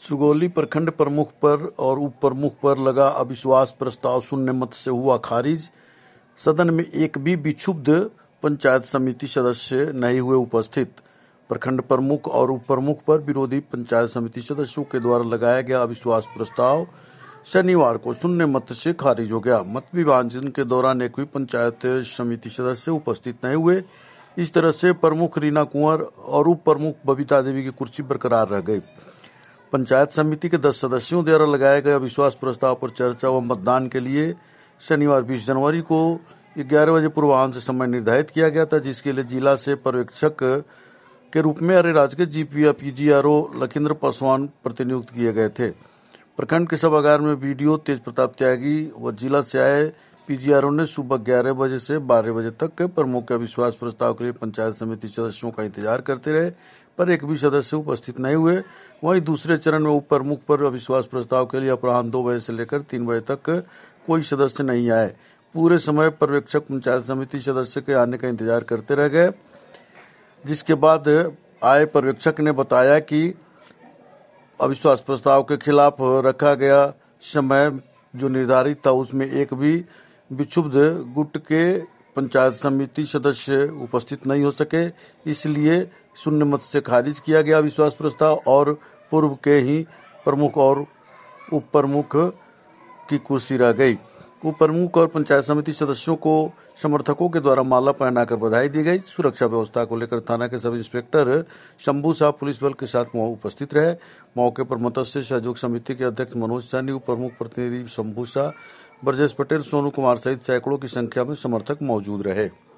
सुगौली प्रखंड प्रमुख पर और उप प्रमुख पर लगा अविश्वास प्रस्ताव शून्य मत से हुआ खारिज। सदन में एक भी विक्षुब्ध पंचायत समिति सदस्य नहीं हुए उपस्थित। प्रखंड प्रमुख और उप प्रमुख पर विरोधी पंचायत समिति सदस्यों के द्वारा लगाया गया अविश्वास प्रस्ताव शनिवार को शून्य मत से खारिज हो गया। मत विभाजन के दौरान एक भी पंचायत समिति सदस्य उपस्थित नहीं हुए। इस तरह से प्रमुख रीना कुंवर और उप प्रमुख बबीता देवी की कुर्सी बरकरार रह गई। पंचायत समिति के 10 सदस्यों द्वारा लगाए गए अविश्वास प्रस्ताव पर चर्चा व मतदान के लिए शनिवार 20 जनवरी को 11 बजे पूर्वाह्न से समय निर्धारित किया गया था, जिसके लिए जिला से पर्यवेक्षक के रूप में अरेराज के पीजीआरओ लखिंद्र पासवान प्रतिनियुक्त किए गए थे। प्रखंड के सभागार में वीडियो तेज प्रताप त्यागी व जिला से आए पीजीआरओ ने सुबह 11 बजे से 12 बजे तक प्रमुख के अविश्वास प्रस्ताव के लिए पंचायत समिति सदस्यों का इंतजार करते रहे, पर एक भी सदस्य उपस्थित नहीं हुए। वहीं दूसरे चरण में उप प्रमुख पर अविश्वास प्रस्ताव के लिए अपराह्न 2 बजे से लेकर 3 बजे तक कोई सदस्य नहीं आए। पूरे समय पर्यवेक्षक पंचायत समिति सदस्य के आने का इंतजार करते रह गए, जिसके बाद आए पर्यवेक्षक ने बताया कि अविश्वास प्रस्ताव के खिलाफ रखा गया समय जो निर्धारित था उसमें एक भी विक्षुब्ध गुट के पंचायत समिति सदस्य उपस्थित नहीं हो सके, इसलिए शून्य मत से खारिज किया गया अविश्वास प्रस्ताव और पूर्व के ही प्रमुख और उप प्रमुख की कुर्सी रह गई। उप प्रमुख और पंचायत समिति सदस्यों को समर्थकों के द्वारा माला पहनाकर बधाई दी गई। सुरक्षा व्यवस्था को लेकर थाना के सब इंस्पेक्टर शंभू साहब पुलिस बल के साथ उपस्थित रहे। मौके पर मत्स्य सहयोग समिति के अध्यक्ष मनोज सैनी, उप प्रमुख प्रतिनिधि शंभू शाह, ब्रजेश पटेल, सोनू कुमार सहित सैकड़ों की संख्या में समर्थक मौजूद रहे।